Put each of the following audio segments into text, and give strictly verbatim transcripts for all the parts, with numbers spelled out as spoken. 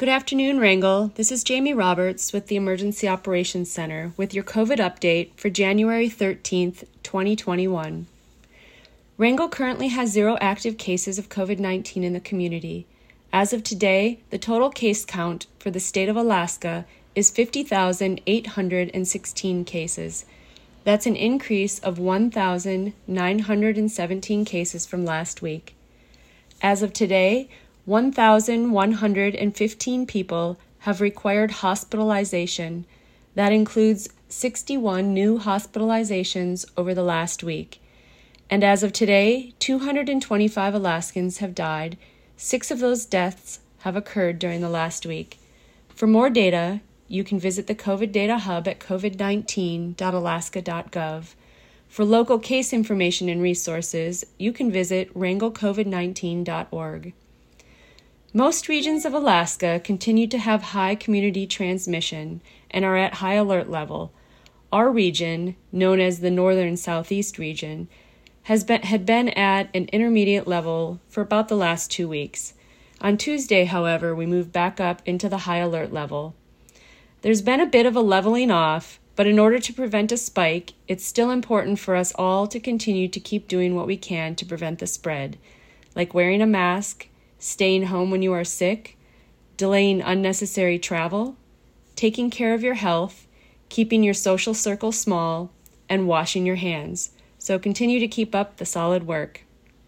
Good afternoon, Wrangell. This is Jamie Roberts with the Emergency Operations Center with your COVID update for January thirteenth, twenty twenty-one. Wrangell currently has zero active cases of COVID nineteen in the community. As of today, the total case count for the state of Alaska is fifty thousand eight hundred sixteen cases. That's an increase of one thousand nine hundred seventeen cases from last week. As of today, one thousand one hundred fifteen people have required hospitalization. That includes sixty-one new hospitalizations over the last week. And as of today, two hundred twenty-five Alaskans have died. Six of those deaths have occurred during the last week. For more data, you can visit the COVID Data Hub at covid nineteen dot alaska dot gov. For local case information and resources, you can visit wrangell covid nineteen dot org. Most regions of Alaska continue to have high community transmission and are at high alert level. Our region, known as the Northern Southeast region, has been, had been at an intermediate level for about the last two weeks. On Tuesday, however, we moved back up into the high alert level. There's been a bit of a leveling off, but in order to prevent a spike, it's still important for us all to continue to keep doing what we can to prevent the spread, like wearing a mask, staying home when you are sick, delaying unnecessary travel, taking care of your health, keeping your social circle small, and washing your hands. So continue to keep up the solid work.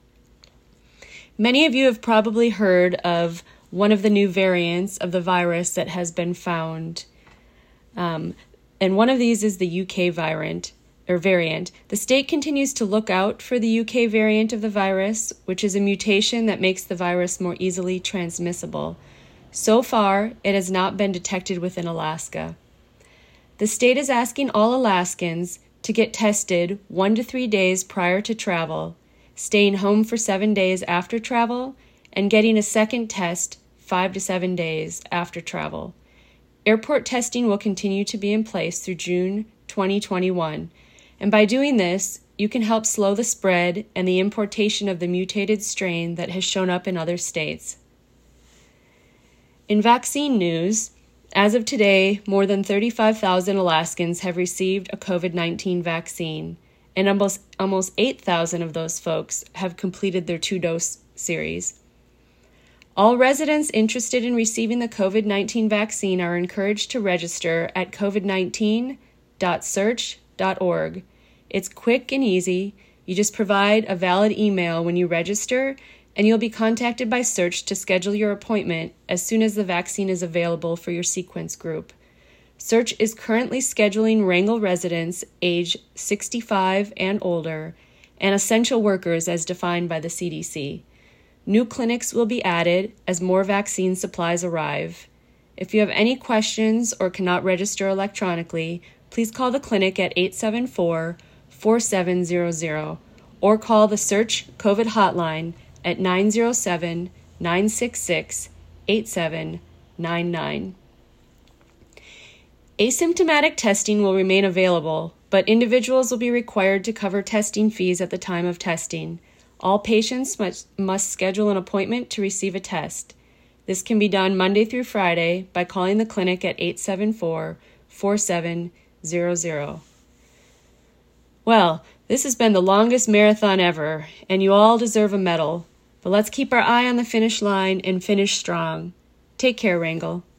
Many of you have probably heard of one of the new variants of the virus that has been found. Um, and one of these is the U K variant. or variant. The state continues to look out for the U K variant of the virus, which is a mutation that makes the virus more easily transmissible. So far, it has not been detected within Alaska. The state is asking all Alaskans to get tested one to three days prior to travel, staying home for seven days after travel, and getting a second test five to seven days after travel. Airport testing will continue to be in place through June twenty twenty-one. And by doing this, you can help slow the spread and the importation of the mutated strain that has shown up in other states. In vaccine news, as of today, more than thirty-five thousand Alaskans have received a COVID nineteen vaccine, and almost, almost eight thousand of those folks have completed their two-dose series. All residents interested in receiving the COVID nineteen vaccine are encouraged to register at covid nineteen dot search dot org. It's quick and easy. You just provide a valid email when you register, and you'll be contacted by Search to schedule your appointment as soon as the vaccine is available for your sequence group. Search is currently scheduling Wrangell residents age sixty-five and older and essential workers as defined by the C D C. New clinics will be added as more vaccine supplies arrive. If you have any questions or cannot register electronically, please call the clinic at eight seven four, four seven zero zero or call the Search COVID hotline at nine zero seven, nine six six, eight seven nine nine. Asymptomatic testing will remain available, but individuals will be required to cover testing fees at the time of testing. All patients must, must schedule an appointment to receive a test. This can be done Monday through Friday by calling the clinic at eight seven four, four seven zero zero. Well, this has been the longest marathon ever, and you all deserve a medal. But let's keep our eye on the finish line and finish strong. Take care, Wrangell.